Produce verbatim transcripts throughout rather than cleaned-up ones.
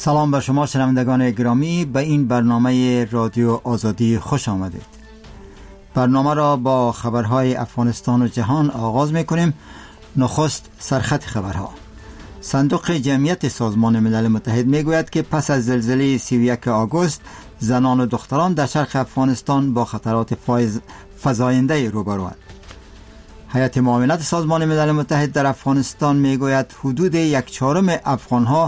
سلام بر شما شنوندگان گرامی، به این برنامه رادیو آزادی خوش آمدید. برنامه را با خبرهای افغانستان و جهان آغاز می‌کنیم. نخست سرخط خبرها. صندوق جمعیت سازمان ملل متحد میگوید که پس از زلزله سی و یک آگوست زنان و دختران در شرق افغانستان با خطرات فزاینده روبروند. هیئت معاونت سازمان ملل متحد در افغانستان میگوید حدود یک چهارم افغانها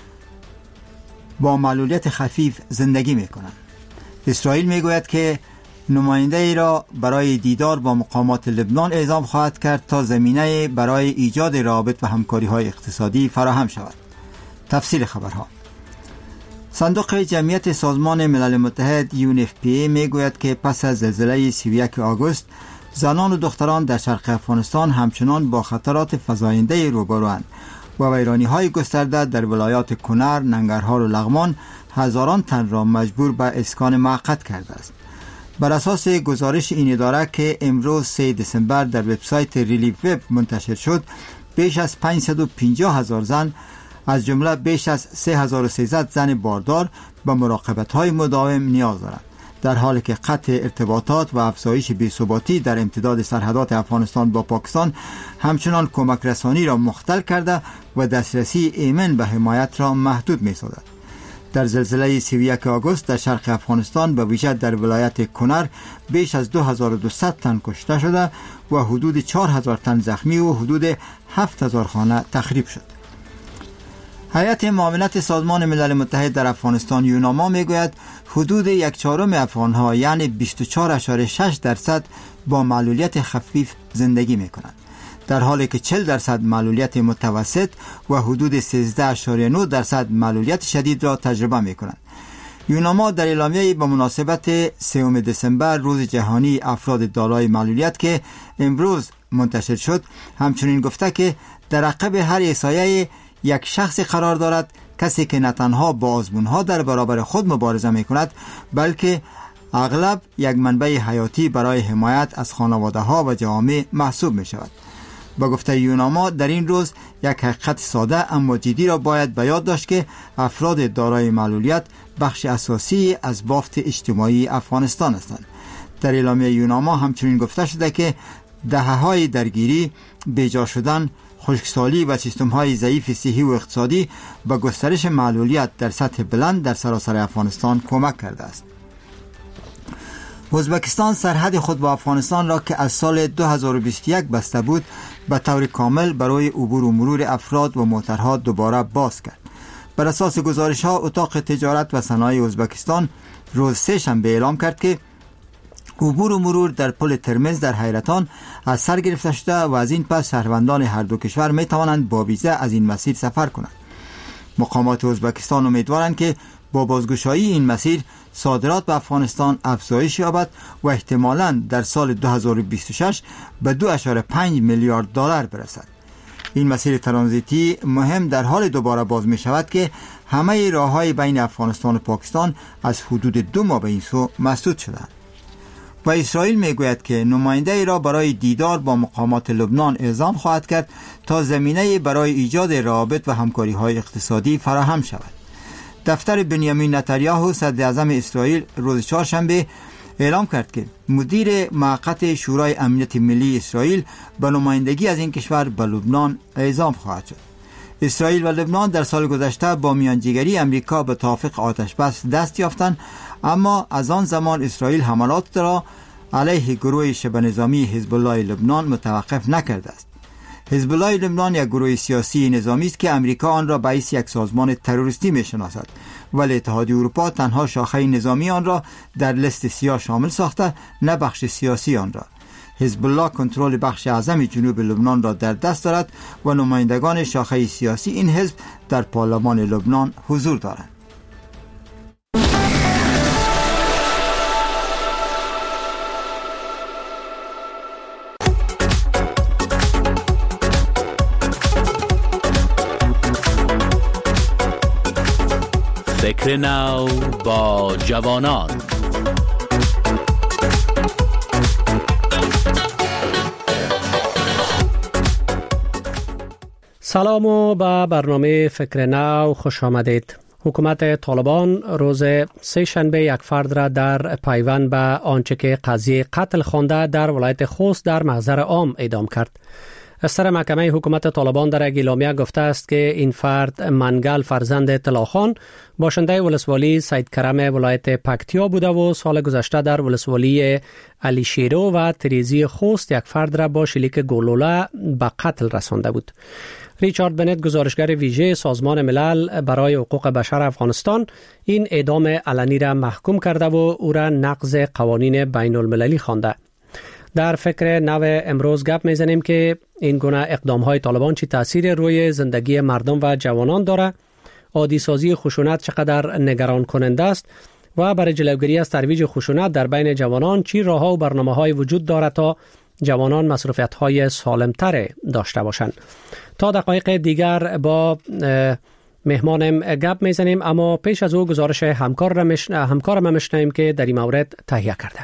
با معلولیت خفیف زندگی میکنند. اسرائیل میگوید که نماینده ای را برای دیدار با مقامات لبنان اعزام خواهد کرد تا زمینه برای ایجاد روابط و همکاری های اقتصادی فراهم شود. تفصیل خبرها. صندوق جمعیت سازمان ملل متحد یو ان اف پی ای میگوید که پس از زلزله سی و یک آگوست زنان و دختران در شرق افغانستان همچنان با خطرات فزاینده روبروند و ویرانی های گسترده در ولایات کنر، ننگرهار و لغمان هزاران تن را مجبور به اسکان موقت کرده است. بر اساس گزارش این اداره که امروز سوم دسامبر در وبسایت ریلیف وب منتشر شد، بیش از پانصد و پنجاه هزار زن از جمله بیش از سه هزار و سیصد زن باردار به مراقبت های مداوم نیاز دارند، در حالی که قطع ارتباطات و افزایش بی‌ثباتی در امتداد سرحدات افغانستان با پاکستان همچنان کمک رسانی را مختل کرده و دسترسی ایمن به حمایت را محدود می سازد. در زلزله سی و یک آگوست در شرق افغانستان به ویژه در ولایت کنر بیش از دو هزار و دویست تن کشته شده و حدود چهار هزار تن زخمی و حدود هفت هزار خانه تخریب شد. هیئت معاونت سازمان ملل متحد در افغانستان یوناما میگوید حدود یک چهارم افغانها یعنی بیست و چهار ممیز شش درصد با معلولیت خفیف زندگی میکنند، در حالی که چهل درصد معلولیت متوسط و حدود سیزده ممیز نه درصد معلولیت شدید را تجربه میکنند. یوناما در اعلامیه‌ای به مناسبت سوم دسامبر روز جهانی افراد دارای معلولیت که امروز منتشر شد همچنین گفته که در عقب هر احصایه یک شخص قرار دارد کسی که نه تنها با آزمون‌ها در برابر خود مبارزه می‌کند بلکه اغلب یک منبع حیاتی برای حمایت از خانواده‌ها و جوامع محسوب می‌شود. با گفته یوناما در این روز یک حقیقت ساده اما جدی را باید به یاد داشت که افراد دارای معلولیت بخش اساسی از بافت اجتماعی افغانستان هستند. در اعلامیه یوناما همچنین گفته شده که دهه‌های درگیری، بیجا شدن، خشکسالی و سیستم‌های ضعیف صحی و اقتصادی به گسترش معلولیت در سطح بلند در سراسر افغانستان کمک کرده است. ازبکستان سرحد خود با افغانستان را که از سال دو هزار و بیست و یک بسته بود به طور کامل برای عبور و مرور افراد و موترها دوباره باز کرد. بر اساس گزارش‌ها اتاق تجارت و صنایع ازبکستان روز سه شنبه اعلام کرد که عبور و مرور در پل ترمز در حیرتان از سر گرفته شده و از این پس شهروندان هر دو کشور می توانند با ویزا از این مسیر سفر کنند. مقامات ازبکستان امیدوارند که با بازگشایی این مسیر صادرات به افغانستان افزایش یابد و احتمالاً در سال دو هزار و بیست و شش به دو ممیز پنج میلیارد دلار برسد. این مسیر ترانزیتی مهم در حال دوباره باز می شود که همه راه‌های بین افغانستان و پاکستان از حدود دو ماه به این سو مسدود شدند. و اسرائیل میگوید که نماینده ای را برای دیدار با مقامات لبنان اعزام خواهد کرد تا زمینه برای ایجاد روابط و همکاری های اقتصادی فراهم شود. دفتر بنیامین نتانیاهو صدر اعظم اسرائیل روز چهارشنبه اعلام کرد که مدیر موقت شورای امنیت ملی اسرائیل به نمایندگی از این کشور به لبنان اعزام خواهد شد. اسرائیل و لبنان در سال گذشته با میانجیگری امریکا به توافق آتش بس دست یافتند، اما از آن زمان اسرائیل حملات را علیه گروه شبه نظامی حزب الله لبنان متوقف نکرده است. حزب الله لبنان یک گروه سیاسی نظامی است که امریکا آن را به حیث یک سازمان تروریستی میشناسد، ولی اتحادیه اروپا تنها شاخه نظامی آن را در لیست سیاه شامل ساخته، نه بخش سیاسی آن را. حزب الله کنترل بخش اعظم جنوب لبنان را در دست دارد و نمایندگان شاخه سیاسی این حزب در پارلمان لبنان حضور دارند. فکر نو با جوانان. سلام و به برنامه فکر نو خوش آمدید. حکومت طالبان روز سه شنبه یک فرد را در پیوند به آنچه که قضیه قتل خوانده در ولایت خوست در محضر عام اعدام کرد. سر محکمه حکومت طالبان در یک اعلامیه گفته است که این فرد منگل فرزند طلاخان باشنده ولسوالی سید کرم ولایت پکتیا بوده و سال گذشته در ولسوالی علی شیرو و تریزی خوست یک فرد را با شلیک گلوله به قتل رسانده بود. ریچارد بنت، گزارشگر ویژه سازمان ملل برای حقوق بشر افغانستان، این اعدام علنی را محکوم کرده و او را نقض قوانین بین المللی خوانده. در فکر نو امروز گپ میزنیم که این گونه اقدام های طالبان چی تاثیر روی زندگی مردم و جوانان داره، عادی سازی خشونت چقدر نگران کننده است و برای جلوگیری از ترویج خشونت در بین جوانان چی راهها و برنامه‌های وجود دارد تا جوانان مسئولیت‌های سالم‌تر داشته باشند. تا دقایق دیگر با مهمانم گپ میزنیم، اما پیش از او گزارش همکار را مش... همکار ما میشنویم که در این مورد تهیه کرده.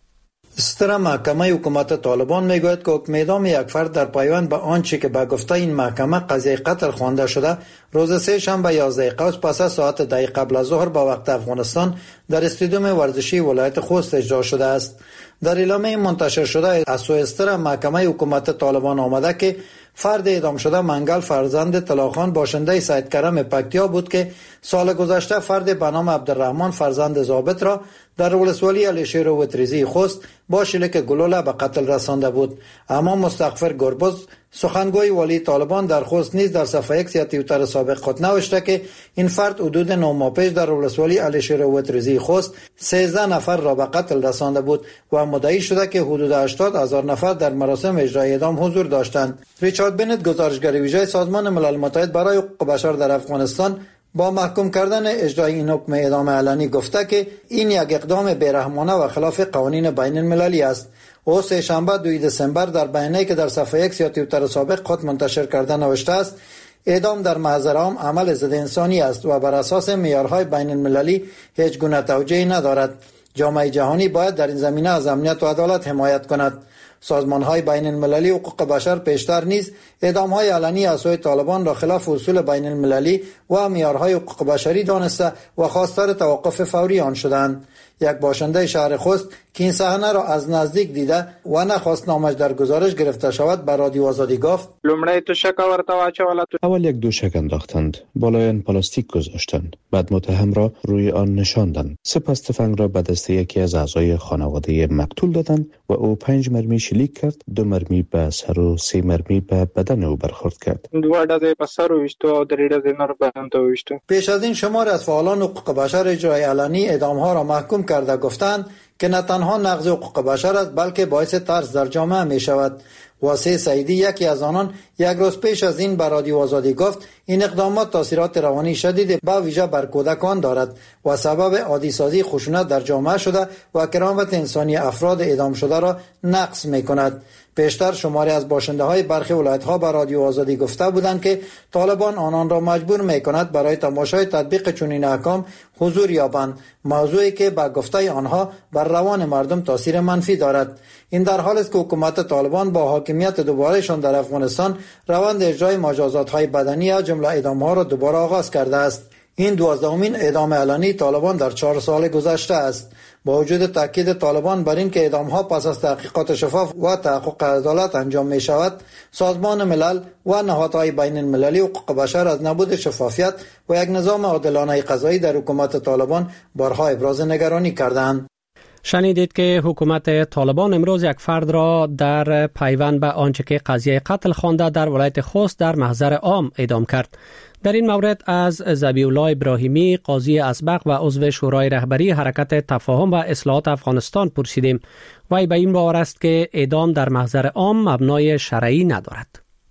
ستر محکمه حکومت طالبان میگوید که حکم اعدام یک فرد در پایان به آنچه که به گفته این محکمه قضیه قتل خوانده شده روز سه شنبه یازده قوس پس از ساعت ده قبل از ظهر با وقت افغانستان در استادیوم ورزشی ولایت خوست اجرا شده است. در اعلامیه منتشر شده از سوی ستر محکمه حکومت طالبان آمده که فرد اعدام شده منگل فرزند طلاخان باشنده سید کرم پکتیا بود که سال گذشته فرد به نام عبدالرحمن فرزند ضابط را در ولسوالی علی شیرو و تریزی خوست با شلیک گلوله به قتل رسانده بود. اما مستغفر گربز، سخنگوی والی طالبان در خوست، نیز در صفحه ایکس یا توییتر سابق خود نوشته که این فرد حدود نه ماه پیش در ولسوالی علی شیرو و تریزی خوست سیزده نفر را به قتل رسانده بود و مدعی شده که حدود هشتاد هزار نفر در مراسم اجرای اعدام حضور داشتند. ریچارد بنت، گزارشگر ویژه سازمان ملل متحد برای حقوق بشر در افغانستان، با محکوم کردن اجرای این حکم اعدام علنی گفته که این یک اقدام بیرحمانه و خلاف قوانین بین المللی است. او سه شنبه دوم دسامبر در بیانیه‌ای که در صفحه ایکس یا توییتر سابق خود منتشر کرده نوشته است: اعدام در محضر عام عمل ضد انسانی است و بر اساس معیارهای بین المللی هیچ گونه توجیهی ندارد. جامعه جهانی باید در این زمینه از امنیت و عدالت حمایت کند. سازمان‌های بین المللی حقوق بشر پیشتر نیز اعدام‌های علنی از سوی طالبان را خلاف اصول بین المللی و معیارهای حقوق بشری دانسته و خواستار توقف فوری آن شدند. یک باشنده شهر خوست که این صحنه را از نزدیک دیده و نخواست نامش در گزارش گرفته شود بر رادیو آزادی گفت: لومړی توشک ورته واچوله. اول یک دوشک انداختند، بالای آن پلاستیک گذاشتند، بعد متهم را روی آن نشاندند، سپس تفنگ را به دست یکی از اعضای خانواده مقتول دادند و او پنج مرمی شلیک کرد، دو مرمی به سر و سه مرمی به بدن او برخورد کرد. دوه ډزې په سر وویشتو او درې ډزې نور بدن ته وویشتو. پیش از این شمار از فعالان حقوق بشر اجرای علنی اعدام‌ها را محکوم کرده گفتند که نه تنها نقض حقوق بشر است بلکه باعث ترس در جامعه می شود. واسه سعیدی، یکی از آنان، یک روز پیش از این به رادیو آزادی گفت این اقدامات تاثیرات روانی شدید با ویژه بر کودکان دارد و سبب عادی سازی خشونت در جامعه شده و کرامت انسانی افراد اعدام شده را نقض می کند. پیشتر شماری از باشنده های برخی ولایت ها به رادیو آزادی گفته بودند که طالبان آنان را مجبور می کند برای تماشای تطبیق چنین احکام حضور یابند، موضوعی که به گفته آنها بر روان مردم تاثیر منفی دارد. این در حالی است که حکومت طالبان با حاکمیت دوبارهشان در افغانستان روند اجرای مجازات های بدنی از جمله اعدام ها را دوباره آغاز کرده است. این دوازدهمین اعدام علنی طالبان در چهار سال گذشته است. با وجود تاکید طالبان بر این که اعدام ها پس از تحقیقات شفاف و تحقق عدالت انجام می شود، سازمان ملل و نهادهای بین المللی حقوق بشر از نبود شفافیت و یک نظام عادلانه قضایی در حکومت طالبان بارها ابراز نگرانی کردند. شنیدید که حکومت طالبان امروز یک فرد را در پیوند به آنچه که قضیه قتل خوانده در ولایت خوست در محضر عام اعدام کرد. در این مورد از ذبیح الله ابراهیمی، قاضی اسبق و عضو شورای رهبری حرکت تفاهم و اصلاحات افغانستان پرسیدیم. وی به این باور است که اعدام در محضر عام مبنای شرعی ندارد.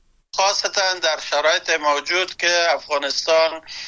خاصتا در شرایط موجود که افغانستان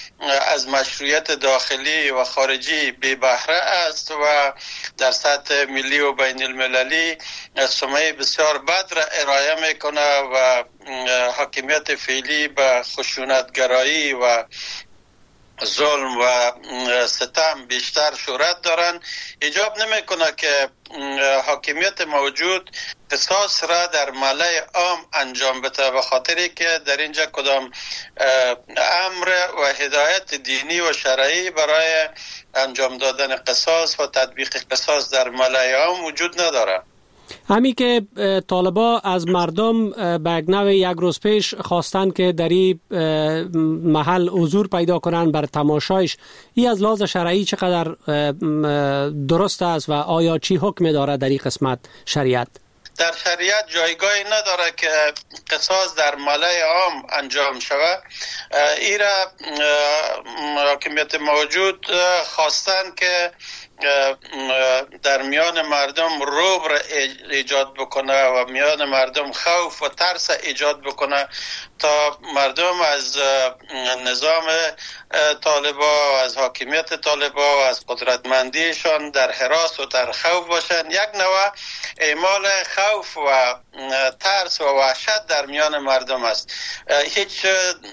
از مشروعیت داخلی و خارجی بی بهره است و در سطح ملی و بین المللی سمعه بسیار بد را ارائه میکنه و حاکمیت فعلی به خشونتگرایی و ظلم و ستم بیشتر شهرت دارن، ایجاب نمیکنه که حاکمیت موجود قصاص را در ملأ عام انجام بده، به خاطری که در اینجا کدام امر و هدایت دینی و شرعی برای انجام دادن قصاص و تطبیق قصاص در ملأ عام وجود نداره. همی که طالبا از مردم به نوع یک روز پیش خواستند که در این محل حضور پیدا کنند بر تماشایش، این از لحاظ شرعی چقدر درست است و آیا چی حکم داره در این قسمت شریعت؟ در شریعت جایگاهی نداره که قصاص در ملأ عام انجام شود. ایرا حاکمیت موجود خواستند که در میان مردم رعب را ایجاد بکنه و میان مردم خوف و ترس ایجاد بکنه تا مردم از نظام طالبا، از حاکمیت طالبا و از قدرتمندیشان در هراس و در خوف باشن. یک نوع اعمال خوف و ترس و وحشت در میان مردم است. هیچ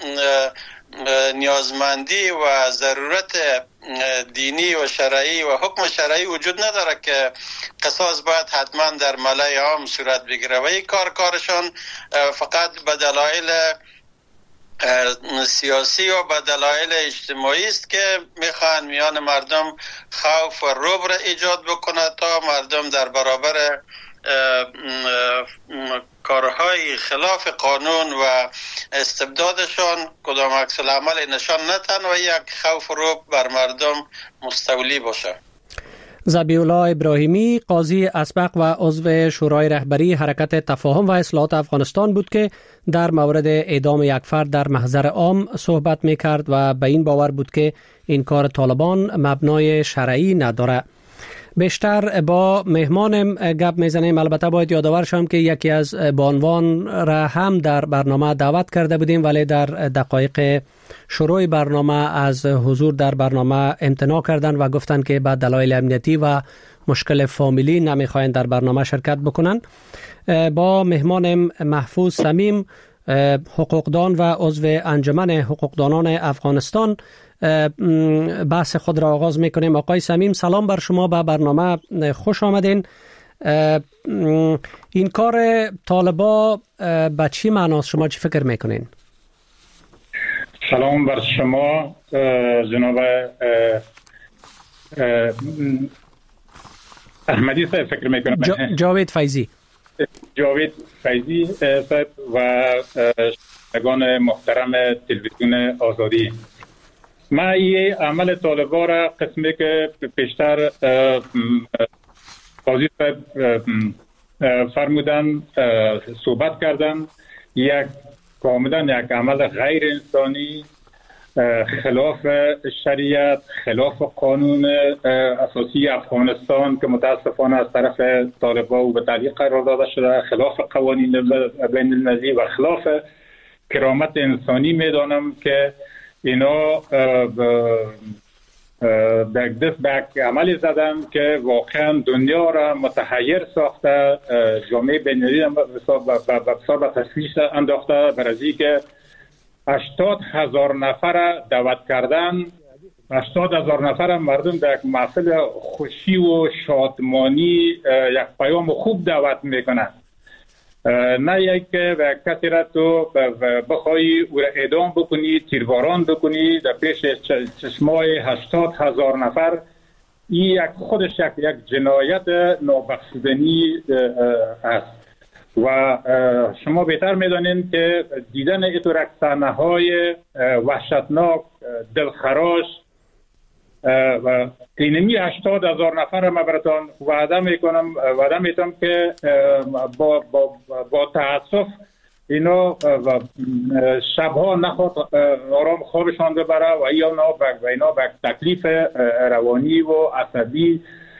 نیازمندی و ضرورت دینی و شرعی و حکم شرعی وجود نداره که قصاص باید حتما در ملأ عام صورت بگیره و این کار کارشان فقط به دلایل سیاسی و به دلایل اجتماعی است که میخوان میان مردم خوف و رعب را ایجاد بکنه تا مردم در برابر کارهای خلاف قانون و استبدادشان کدام عکس العمل نشان ندن و یک خوف و رعب بر مردم مستولی باشه. ذبیح الله ابراهیمی، قاضی اسبق و عضو شورای رهبری حرکت تفاهم و اصلاحات افغانستان بود که در مورد اعدام یک فرد در محضر عام صحبت میکرد و به این باور بود که این کار طالبان مبنای شرعی نداره. بیشتر با مهمانم گپ میزنیم. البته باید یادآور شم که یکی از بانوان را هم در برنامه دعوت کرده بودیم ولی در دقایق شروع برنامه از حضور در برنامه امتناع کردند و گفتند که به دلایل امنیتی و مشکل فامیلی نمیخواهند در برنامه شرکت بکنند. با مهمانم محفوظ صمیم، حقوقدان و عضو انجمن حقوقدانان افغانستان، بحث خود را آغاز میکنیم. آقای صمیم، سلام بر شما، به برنامه خوش آمدین. این کار طالبا به چی معناست؟ شما چی فکر میکنین؟ سلام بر شما جناب احمدی صاحب، فکر میکنم جا جاوید فیضی جاوید فیضی صاحب و شنوندگان محترم تلویزیون آزادی. ما این عمل طالبا را قسمی که پیشتر قاضی صاحب فرمودن صحبت کردن، یک کاملا یک عمل غیر انسانی، خلاف شریعت، خلاف قانون اساسی افغانستان که متاسفانه از طرف طالبا و به تعلیق قرار داده شده، خلاف قوانین بین المللی و خلاف کرامت انسانی میدانم که اینا دست دست به عملی زدن که واقعا دنیا را متحیر ساخته، جامعه بین‌المللی را به تشویش انداخته، برای که هشتاد هزار نفر دعوت کردن، هشتاد هزار نفر مردم در یک محفل خوشی و شادمانی یک پیام خوب دعوت میکنن، نه یک کسی را تو بخوایی او را اعدام بکنی، تیرباران بکنی در پیش چشمای هشتاد هزار نفر. این یک خودش یک جنایت نابخشودنی است و شما بهتر میدانید که دیدن اینطور صحنه های وحشتناک، دلخراش و اینمی هشتاد هزار نفر ما براتان وعده میکنم وعده میتونم که با با با تاسف اینا شبها نخواد آرام خوابشان ببره و اینا و اینا به تکلیف روانی و عصبی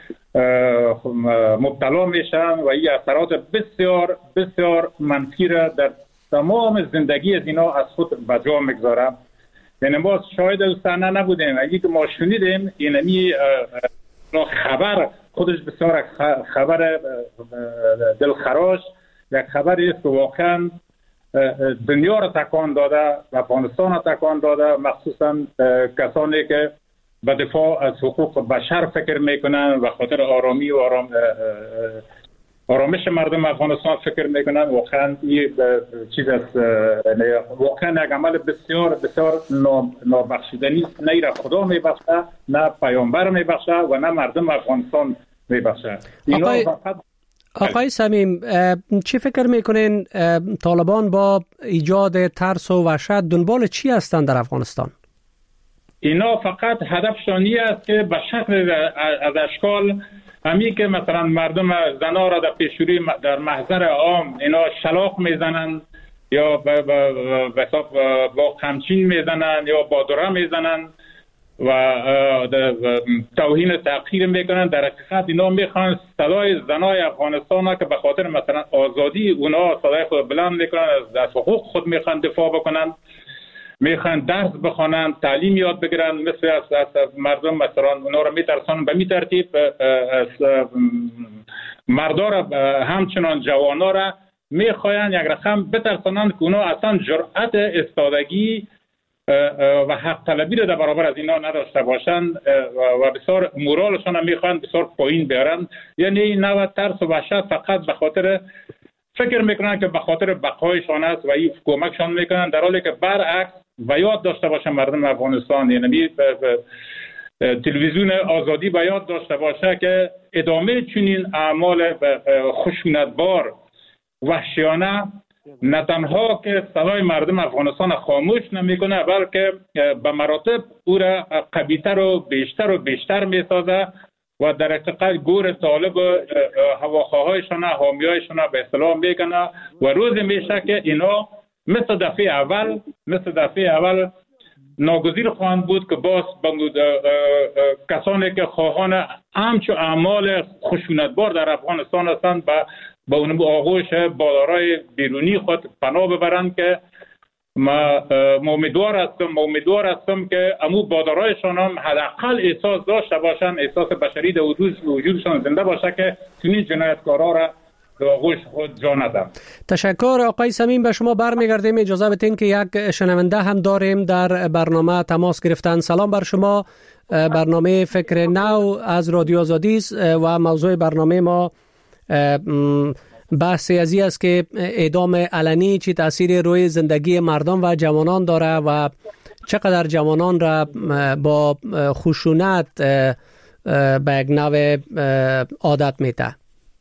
مبتلا میشن و این اثرات بسیار بسیار منفی را در تمام زندگی از اینا از خود به جا میگذاره. یعنی ما شاید صحنه نبودیم، اگه که ما شنیدیم اینمی خبر خودش بسیار خبر دلخراش، یک خبری است که واقعا دنیا را تکان داده و افغانستان را تکان داده، مخصوصا کسانی که به دفاع از حقوق بشر فکر میکنن و خاطر آرامی و آرام آرامش مردم افغانستان فکر میکنن. واقعا این چیز است، واقعا یک عمل بسیار بسیار نابخشودنی است. نه را خدا میبخشه، نه پیامبر میبخشه و نه مردم افغانستان میبخشه. آقای, آقای صمیم، چی فکر میکنین طالبان با ایجاد ترس و وحشت دنبال چی هستند در افغانستان؟ اینا فقط هدفشانی است که به شکل از اشکال همی که مثلا مردم زنا را در پیشروی در محضر عام اینا شلاق میزنن یا به حساب با قمچین میزنن یا با دره میزنن و توهین تحقیر میکنن. در حقیقت اینا میخوان صدای زنای افغانستان که به خاطر مثلا آزادی اونا صدای خود بلند میکنن، از حقوق خود میخوان دفاع بکنن، میخوان درس بخونن، تعلیم یاد بگیرن، مثل از, از مردم مثلا اونا رو میترسن. به می ترتیب مردا را همچنان جوانا را میخواین یک رقم بترسانند که اونا اصلا جرأت استادگی و حق طلبی را در برابر از اینا نداشته باشند و بسیار مورالشان را میخواین بسیار پایین بیارن. یعنی این نوع ترس و وحشت فقط به خاطر فکر میکنن که به خاطر بقایشان است و این کمکشان میکنن، در حالی که برعکس و یاد داشته باشه مردم افغانستان، یعنی تلویزیون آزادی به یاد داشته باشه که ادامه چنین اعمال خشونتبار وحشیانه نه تنها که صدای مردم افغانستان خاموش نمیکنه، بلکه به مراتب او را قوی‌تر و بیشتر و بیشتر میسازه و در حقیقت گور طالب هواخواهایشان، حامیایشان به اصطلاح میکنه و روز میشه که اینا مثل دفعه اول مثل دفعه اول ناگزیر خواهند بود که باز کسانی که خواهان همچو اعمال خشونتبار در افغانستان هستند به اون آغوش بالارای بیرونی خود پناه ببرند که ما امیدوار هستم امیدوار هستم که امو بادرایشان هم حداقل احساس داشته باشند، احساس بشری در وجودشان زنده باشه که چنین جنایتکارا را در آغوش خود جا ندن. تشکر آقای صمیم. به شما برمیگردیم. اجازه بدین که یک شنونده هم داریم در برنامه تماس گرفتن. سلام بر شما. برنامه فکر نو از رادیو آزادی و موضوع برنامه ما بحث ازی است که اعدام علنی چی تأثیر روی زندگی مردم و جوانان داره و چقدر جوانان را با خشونت به یک نوع عادت میده.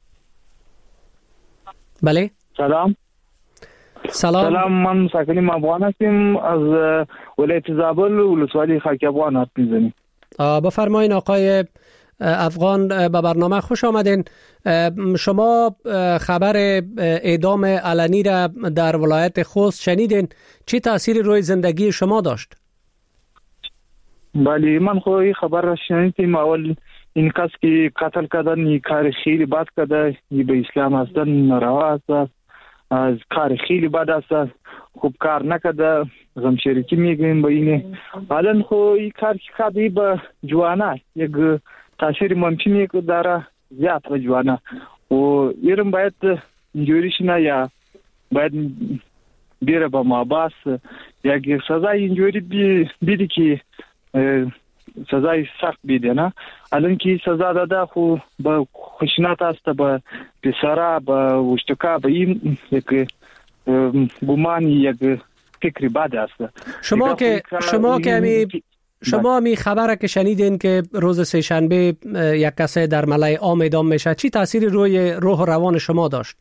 بله سلام سلام سلام من ساکنیم افغان هستیم از ولایت زابل ولسوالی خاک افغان حرف میزنیم. بفرمایین آقای افغان، به برنامه خوش آمدین. شما خبر اعدام علنی را در ولایت خوست شنیدین، چی تأثیری روی زندگی شما داشت؟ بله من خو این خبر را شنیدم. اول این کس که قتل کردن این کار خیلی بد کرده، این به اسلام هستن ناروا است، از کار خیلی بد است، خوب کار نکرده، غم شریکی میگیم با اینه. الان خو این کار که به جوانه یک تاثیر ممکنه که داره زیاد به جوانه و ایرم باید اینجوریش نه یا باید بیره با ماباس یک سزای اینجوری بیدی که سزای سخت بیده نه. الان که سزا داده خو با خشونت است، با پسرا با وشتکا با این یک گمان یک فکری بد است. شما که شما که می شما می خبره که شنیدین که روز سه شنبه یک کسی در ملای عام اعدام میشه، چی تأثیری روی روح و روان شما داشت؟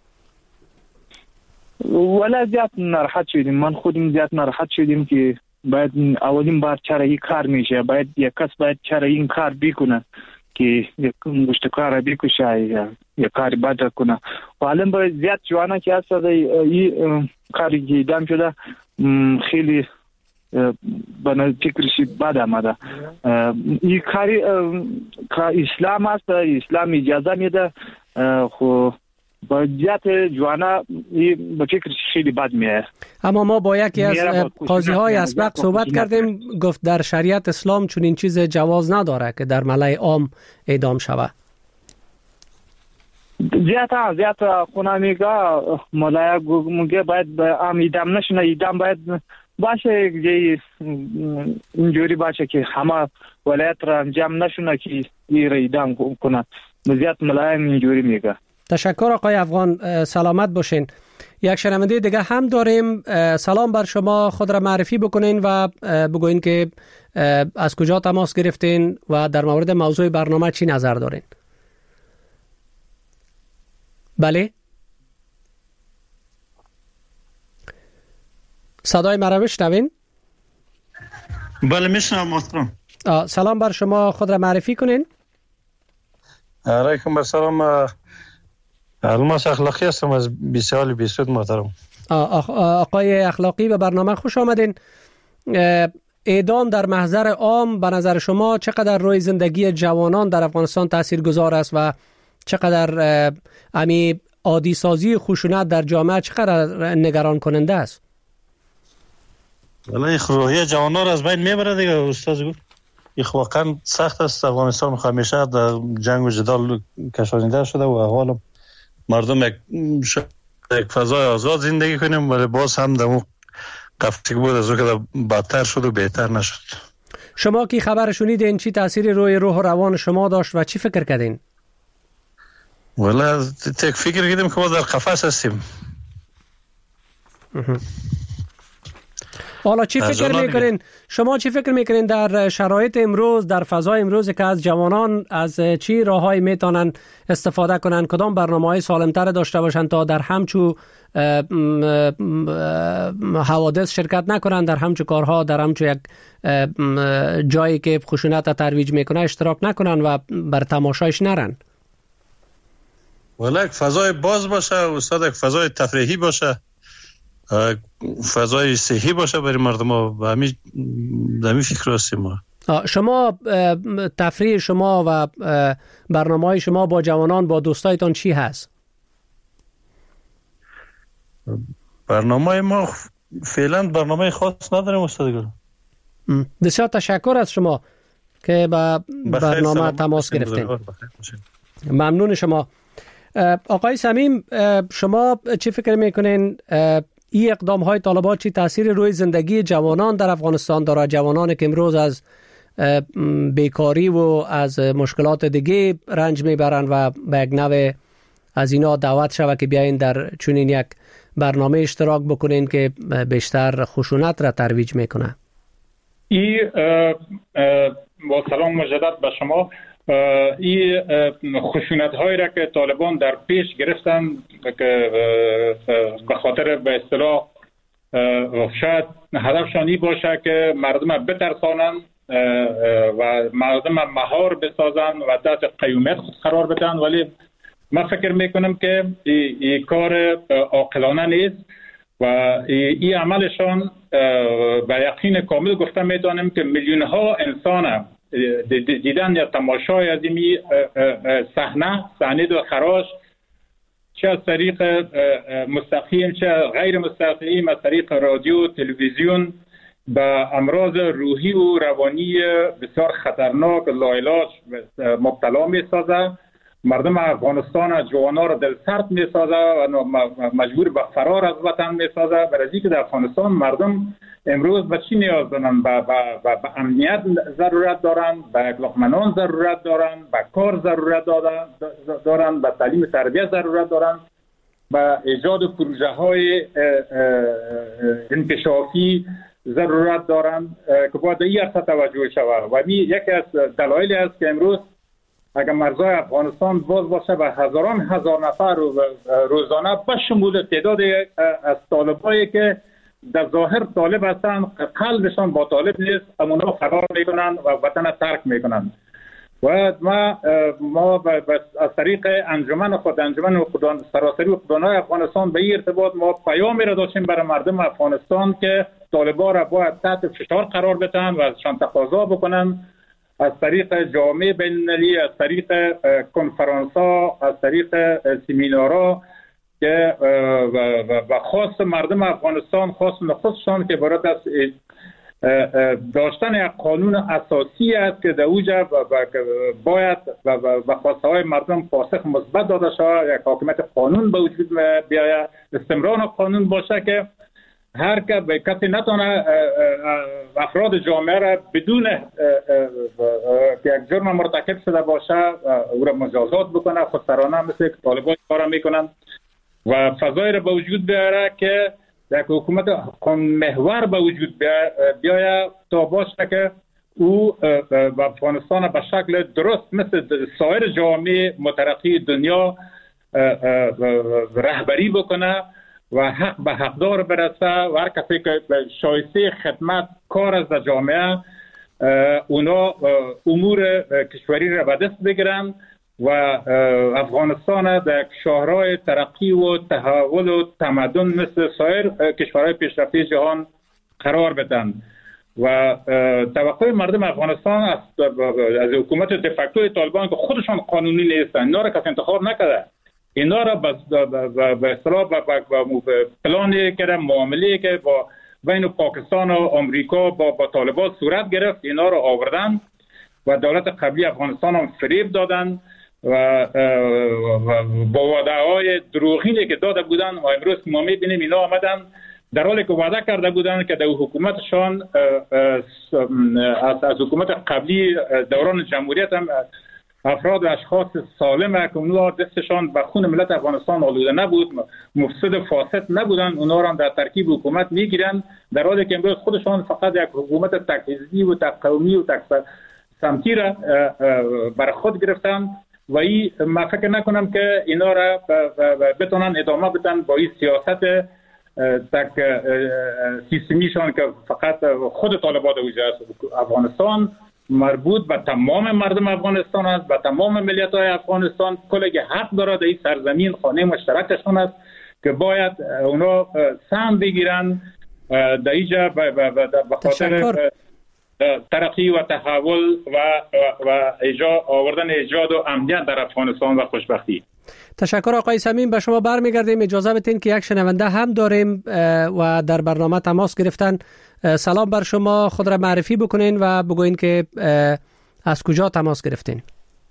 ولی زیاد ناراحت شدیم، من خودم زیاد ناراحت شدیم که باید اولین بار چرا این کار میشه، باید یک کس باید چرا این کار بکنه که یک مشتکار بکشه یا یک کار بد کنه. و الان باید زیاد جوانه که هست این کاری که اعدام شده خیلی بنا فکرشی بد آمده. این کاری اسلام است، اسلام اجازه میده، خو با جهت جوانا با فکرش خیلی بد میاد. اما ما با یکی از قاضی های اسبق صحبت کردیم، گفت در شریعت اسلام چون این چیز جواز نداره که در ملای عام اعدام شود. زیاد زیاد خونه میگه ملایق میگه باید ام ایدم نشونه، ایدم باید باشه که اینجوری باشه که همه ولایت را انجام نشونه که این را ایدم کنه. زیاد ملایق اینجوری میگه. تشکر آقای افغان، سلامت باشین. یک شنونده دیگه هم داریم. سلام بر شما، خود را معرفی بکنین و بگوین که از کجا تماس گرفتین و در مورد موضوع برنامه چی نظر دارین. بله، صدای مرا میشنوین؟ بله میشنوم محترم. سلام بر شما، خود را معرفی کنین. علیکم السلام. الماس اخلاقی هستم از بیسال بیسود محترم. آقای اخلاقی، به برنامه خوش آمدین. اعدام در محضر عام به نظر شما چقدر روی زندگی جوانان در افغانستان تاثیرگذار است و چقدر امی عادی سازی خشونت در جامعه چقدر نگران کننده است؟ ولی روحیه جوانان را از بین میبره دیگه استاد گفت. این واقعا سخت است. افغانستان همیشه در جنگ و جدال کشانیده شده و احوال مردم یک یک فضای آزاد زندگی کنیم، ولی باز هم در اون قفتی بود از اون که بدتر شد و بهتر نشد. شما کی خبر شنیدین چی تأثیری روی روح و روان شما داشت و چی فکر کردین؟ ولی تک فکر کردیم که ما در قفس هستیم. حالا چی فکر میکنین؟ شما چی فکر میکنین در شرایط امروز، در فضای امروز که از جوانان از چی راههایی میتونن استفاده کنن؟ کدام برنامه‌های سالمتر داشته باشن تا در همچو حوادث شرکت نکنن، در همچو کارها، در همچو یک جایی که خشونت ترویج میکنه اشتراک نکنن و بر تماشایش نرن؟ ولی فضای باز باشه استاد، یک فضای تفریحی باشه، فضای صحی باشه برای مردم ها. و همین همین فکر هستیم ما. شما تفریح شما و برنامه‌های شما با جوانان، با دوستایتان چی هست؟ برنامه ما فعلا برنامه خاص نداریم استاد گل. بسیار تشکر از شما که با برنامه تماس گرفتین. ممنون شما. آقای صمیم، شما چی فکر میکنین این اقدام های طالبان چی تأثیر روی زندگی جوانان در افغانستان داره؟ جوانانی که امروز از بیکاری و از مشکلات دیگه رنج میبرن و به یک نوع از اینا دعوت شوه که بیاین در چنین یک برنامه اشتراک بکنین که بیشتر خشونت را ترویج میکنه. ای با سلام مجدد به شما. این خشونت هایی را که طالبان در پیش گرفتن که به خاطر به اصطلاح شاید هدفشان این باشه که مردم بترسانن و مردم مهار بسازن و تحت قیومیت خود قرار بدن، ولی من فکر میکنم که این کار عاقلانه نیست و این عملشان به یقین کامل گفته میتونم که میلیون ها انسان دیدن یا تماشای از این صحنه صحنه دو خراش، چه از طریق مستقیم چه غیر مستقیم، از طریق رادیو تلویزیون، به امراض روحی و روانی بسیار خطرناک لاعلاج مبتلا می سازه. مردم افغانستان جوانا را دل سرد می سازه و مجبور به فرار از وطن می سازه، برای اینکه در افغانستان مردم امروز به چی نیاز دارن؟ به امنیت ضرورت دارن، به لقمه ضرورت دارن، به کار ضرورت دارن، به تعلیم تربیت ضرورت دارن، به ایجاد پروژه های انکشافی ضرورت دارن که باید این اصلا توجه شود. و یکی از دلایلی است که امروز اگر مرزهای افغانستان باز باشه به هزاران هزار نفر روزانه به شمول تعداد از طالبایی که در ظاهر طالب هستن قلبشان با طالب نیست، امونا فرار میکنن و وطن ترک میکنن. و ما ما از طریق انجمن خود انجمن خودان سراسری خودانهای افغانستان به این ارتباط ما پیامی را داشتیم برای مردم افغانستان که طالبان را باید تحت فشار قرار بدن و ازشان تقاضا بکنن از طریق جامعه بین‌المللی، از طریق کنفرانس ها، از طریق سمینارها که و خاص مردم افغانستان، خاص نخستشان که برای از داشتن یک قانون اساسی است که در اوجا باید به خواسته های مردم پاسخ مثبت داده شود، یک حاکمیت قانون به وجود بیاید، استمرار قانون باشه که هر که به کسی نتونه افراد جامعه را بدون که یک جرم مرتکب شده باشه او را مجازات بکنه، خودسرانه مثل که طالبان کار میکنن و فضای را به وجود بیاره که یک حکومت قانون محور به وجود بیاید تا باشه که او به افغانستان به شکل درست مثل سایر جامعه مترقی دنیا رهبری بکنه و حق به حقدار برسه و هر کسی که شایسته خدمت کار از در جامعه اونا امور کشوری را به دست بگیرن و افغانستان در شاهراه ترقی و تحول و تمدن مثل سایر کشورهای پیشرفته جهان قرار بدن و توقع مردم افغانستان از, از حکومت دفکتو طالبان که خودشان قانونی نیستن، اینا را کسی انتخاب نکرده، اینا را به اصطلاح پلانی که معامله که با بین پاکستان و آمریکا با, با طالبان صورت گرفت، اینا را آوردن و دولت قبلی افغانستان هم فریب دادن و با وعده های دروغینی که داده بودن و امروز ما میبینیم اینا آمدن در حالی که وعده کرده بودن که در حکومتشان از, از حکومت قبلی دوران جمهوریت هم افراد و اشخاص سالم که اونها دستشان به خون ملت افغانستان آلوده نبود، مفسد فاسد نبودن، اونها را در ترکیب حکومت میگیرن در حالی که امروز خودشان فقط یک حکومت تک حزبی و تک قومی و تک سمتی را بر خود گرفتن و این من فکر نکنم که اینا را بتونن ادامه بدن با این سیاست تک سیستمیشان که فقط خود طالبان وجود افغانستان مربوط به تمام مردم افغانستان است، به تمام ملیت های افغانستان، کلی حق داره در این سرزمین خانه مشترکشان است که باید اونا سهم بگیرن در اینجا به خاطر ترقی و تحول و و ایجاد آوردن ایجاد و امنیت در افغانستان و خوشبختی. تشکر آقای صمیم. به شما برمیگردیم. اجازه بدین که یک شنونده هم داریم و در برنامه تماس گرفتن. سلام بر شما، خود را معرفی بکنین و بگوین که از کجا تماس گرفتین.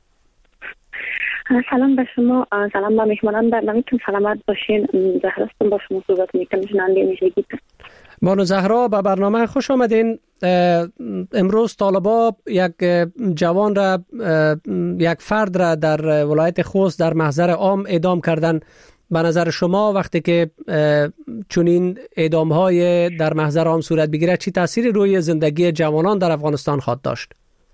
سلام به شما، سلام به مهمانان برنامه‌تون، سلامت باشین. زهراستون با شما صحبت میکنم، شنونده میشگید. بانو زهرا، به برنامه خوش آمدین. امروز طالبا یک جوان را، یک فرد را در ولایت خوست در محضر عام اعدام کردن. به نظر شما وقتی که چنین اعدام های در محضر عام صورت بگیره چی تأثیری روی زندگی جوانان در افغانستان خواهد داشت؟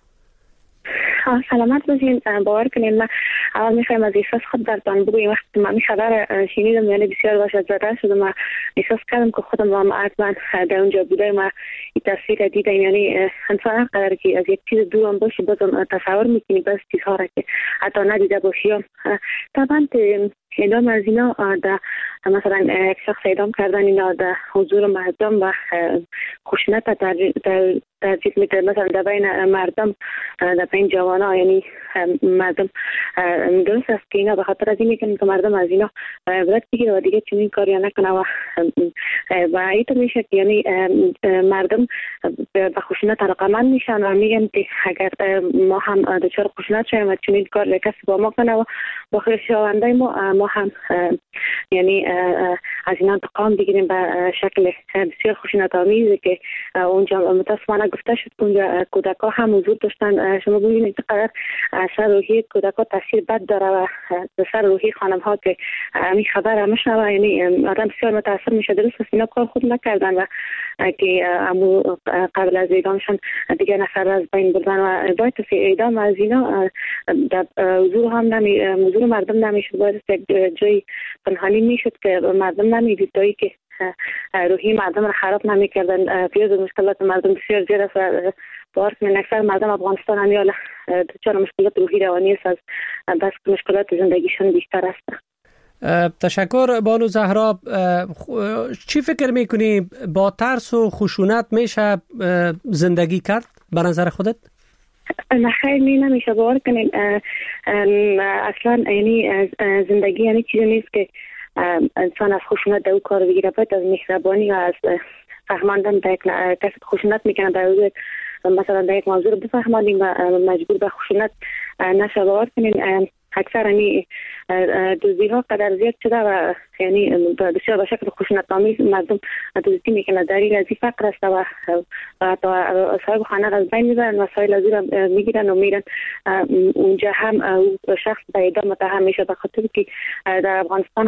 سلامت باشین. باور کنین من اول میخوایم از احساس خود درتان بگویم. وقتی من خبر شنیدم یعنی بسیار وحشت زده شدم. من احساس کردم که خودم هم حتما در اونجا بوده. من این تصویر دیدم. یعنی انسان قدر که از یک چیز دور هم باشی بازم تصور میکنی بس چیزها را که حتی ندیده باشی. طبعا اعدام از اینا در مثلا یک شخص اعدام کردن اینا در حضور مردم و خشونت در ترجیح میده مثلا در بین مردم، در بین جوانا، یعنی مردم درست است که اینا به خاطر از این میکنن که مردم از اینا عبرت بگیره و دیگه چنین کاری نکنه و و اینطور میشه که یعنی مردم به خشونت علاقه‌مند میشن و میگن که اگر ما هم دچار خشونت شویم و چنین کار کسی با ما کنه و با خویشاونده ما ما هم یعنی از اینا انتقام بگیریم به شکل بسیار خشونت آمیزی که اونجا متاسفانه گفته شد که اونجا کودک‌ها هم حضور داشتن. شما ببینید چقدر سر روحی کودک‌ها تاثیر بد داره و سر روحی خانم‌ها که همین خبر میشنوه یعنی آدم بسیار متاثر میشه. درست است اینا کار خود نکردن و که قبل از اعدامشان دیگه نفر از بین بردن و باید تصفیه اعدام از اینا در حضور هم نمی حضور مردم نمیشد، باید یک جای پنهانی میشد که مردم نمیدید تایی که روحی مردم را خراب نمیکردن. پیاز مشکلات مردم بسیار زیاد است و باور کنید اکثر مردم افغانستان همیال دچار مشکلات روحی روانی است، از بس مشکلات زندگیشان بیشتر است. تشکر بانو زهرا. چی فکر میکنی با ترس و خشونت میشه زندگی کرد به نظر خودت؟ نه خیلی می نمیشه. باور کنید اصلا یعنی زندگی یعنی چیزی نیست که انسان از خشونت دو کار بگیره. باید از مهربانی و از فهماندن در یک کسی خشونت میکنه در مثلا در یک موضوع بفهمانیم و مجبور به خشونت نشه باور کنین. اکثر یعنی دوزی ها قدر زیاد شده و یعنی بسیار به شکل خشونت آمیز مردم دوزی میکنه. دلیل از این فقر است و صاحب خانه را از بین میبرن و وسایل از را میگیرن و میرن اونجا هم شخص به اعدام متهم میشه به خاطر که در افغانستان